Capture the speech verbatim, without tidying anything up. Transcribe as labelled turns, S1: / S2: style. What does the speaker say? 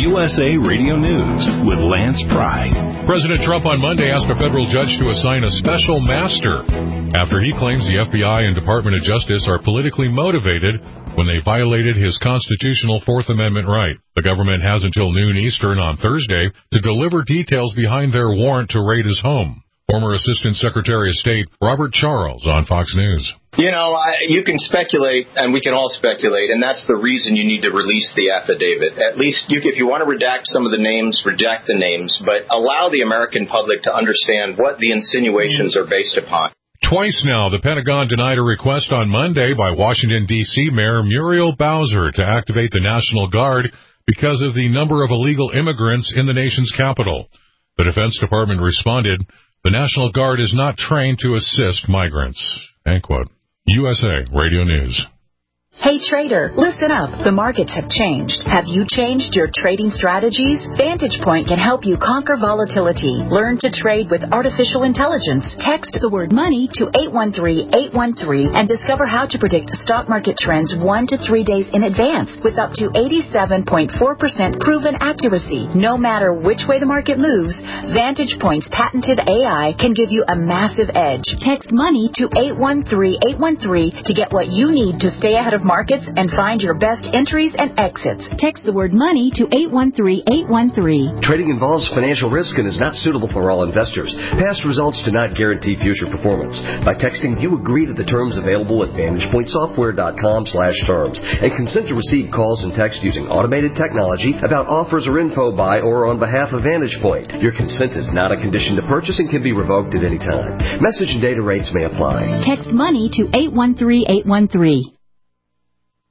S1: U S A Radio News with Lance Pry.
S2: President Trump on Monday asked a federal judge to assign a special master after he claims the F B I and Department of Justice are politically motivated when they violated his constitutional Fourth Amendment right. The government has until noon Eastern on Thursday to deliver details behind their warrant to raid his home. Former Assistant Secretary of State Robert Charles on Fox News.
S3: You know, I, you can speculate, and we can all speculate, and that's the reason you need to release the affidavit. At least, you, if you want to redact some of the names, redact the names, but allow the American public to understand what the insinuations are based upon.
S2: Twice now, the Pentagon denied a request on Monday by Washington, D C Mayor Muriel Bowser to activate the National Guard because of the number of illegal immigrants in the nation's capital. The Defense Department responded, "The National Guard is not trained to assist migrants." End quote. U S A Radio News.
S4: Hey trader, listen up. The markets have changed. Have you changed your trading strategies? Vantage Point can help you conquer volatility. Learn to trade with artificial intelligence. Text the word money to eight one three, eight one three and discover how to predict stock market trends one to three days in advance with up to eighty-seven point four percent proven accuracy. No matter which way the market moves, Vantage Point's patented A I can give you a massive edge. Text money to eight one three, eight one three to get what you need to stay ahead of markets and find your best entries and exits. Text the word money to eight one three, eight one three.
S5: Trading involves financial risk and is not suitable for all investors. Past results do not guarantee future performance. By texting, you agree to the terms available at vantage point software dot com slash terms and consent to receive calls and text using automated technology about offers or info by or on behalf of Vantage Point. Your consent is not a condition to purchase and can be revoked at any time. Message and data rates may apply.
S4: Text money to eight one three, eight one three.